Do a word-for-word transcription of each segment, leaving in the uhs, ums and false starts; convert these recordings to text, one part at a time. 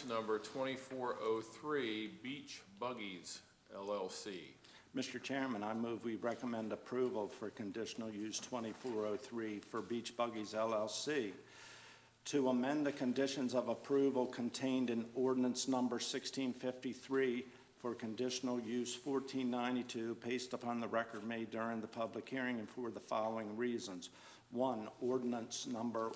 number twenty-four oh three, Beach Buggies, L L C. Mister Chairman, I move we recommend approval for conditional use twenty-four oh three for Beach Buggies, L L C, to amend the conditions of approval contained in ordinance number sixteen fifty-three for conditional use fourteen ninety-two, based upon the record made during the public hearing, and for the following reasons. One, ordinance number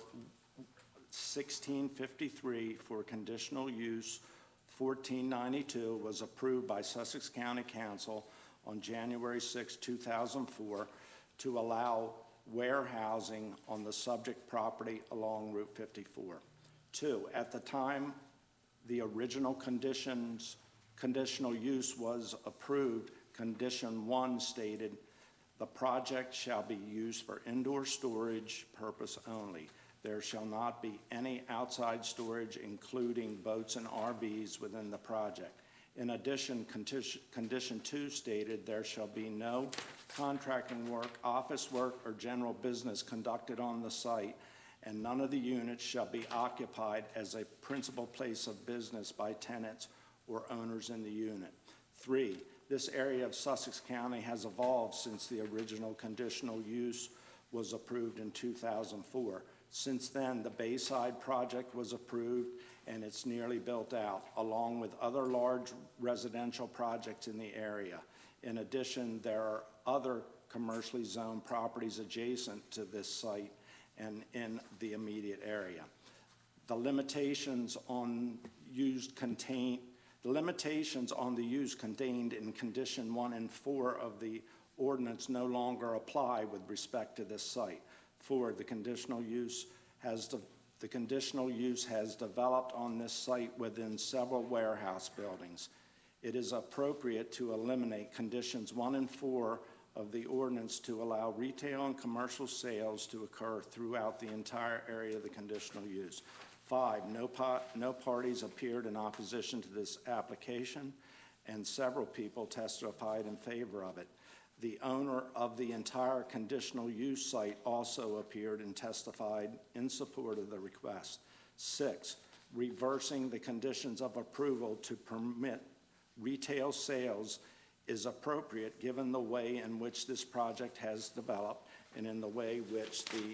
sixteen fifty-three for conditional use fourteen ninety-two was approved by Sussex County Council on January sixth, two thousand four, to allow warehousing on the subject property along Route fifty-four. Two, at the time the original conditions, conditional use was approved, condition one stated, the project shall be used for indoor storage purpose only. There shall not be any outside storage, including boats and R Vs, within the project. In addition, condition, condition two stated there shall be no contracting work, office work, or general business conducted on the site, and none of the units shall be occupied as a principal place of business by tenants or owners in the unit. Three, this area of Sussex County has evolved since the original conditional use was approved in two thousand four. Since then, the Bayside project was approved and it's nearly built out, along with other large residential projects in the area. In addition, there are other commercially zoned properties adjacent to this site and in the immediate area. The limitations on used contain, the limitations on the use contained in condition one and four of the ordinance no longer apply with respect to this site. Four, the conditional use has de the conditional use has developed on this site within several warehouse buildings. It is appropriate to eliminate conditions one and four of the ordinance to allow retail and commercial sales to occur throughout the entire area of the conditional use. Five, no, pot, no parties appeared in opposition to this application, and several people testified in favor of it. The owner of the entire conditional use site also appeared and testified in support of the request. Six, reversing the conditions of approval to permit retail sales is appropriate given the way in which this project has developed and in the way which the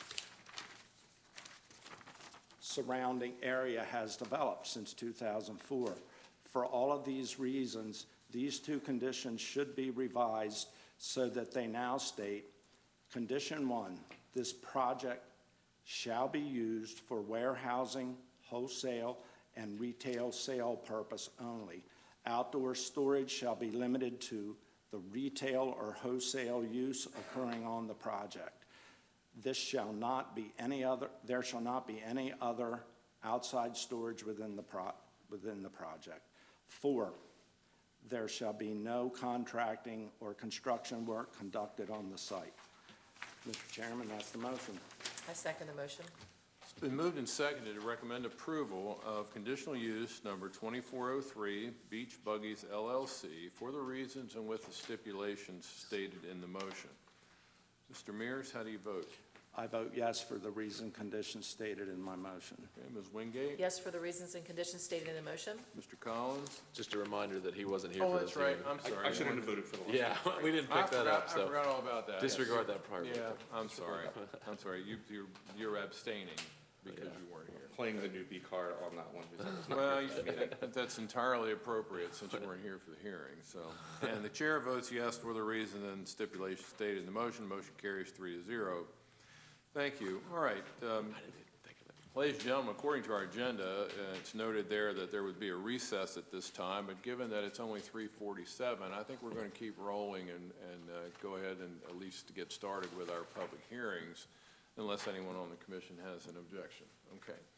surrounding area has developed since two thousand four. For all of these reasons, these two conditions should be revised so that they now state, condition one, this project shall be used for warehousing, wholesale, and retail sale purpose only. Outdoor storage shall be limited to the retail or wholesale use occurring on the project. This shall not be any other, there shall not be any other outside storage within the, pro, within the project. Four, there shall be no contracting or construction work conducted on the site. Mister Chairman, that's the motion. I second the motion. It's been moved and seconded to recommend approval of conditional use number twenty-four oh three, Beach Buggies, L L C, for the reasons and with the stipulations stated in the motion. Mister Mears, how do you vote? I vote yes for the reason conditions stated in my motion. Okay, Miz Wingate? Yes, for the reasons and conditions stated in the motion. Mister Collins? Just a reminder that he wasn't here Oh, for that's this right. hearing. I'm sorry. I shouldn't have voted for the last Yeah, one. we didn't I pick that forgot, up, I so forgot all about that. disregard that part. Yeah, I'm sorry. I'm sorry. You, you're, you're abstaining because Yeah. you weren't here. Playing the newbie card on that one. who said it's not Well, here for the you- meeting. that- that's entirely appropriate since you weren't here for the hearing, so. And the chair votes yes for the reason and stipulation stated in the motion. Motion carries three to zero. Thank you. All right. Um, I didn't think of it. Ladies and gentlemen, according to our agenda, uh, it's noted there that there would be a recess at this time, but given that it's only three forty-seven, I think we're going to keep rolling and, and uh, go ahead and at least get started with our public hearings, unless anyone on the commission has an objection. Okay.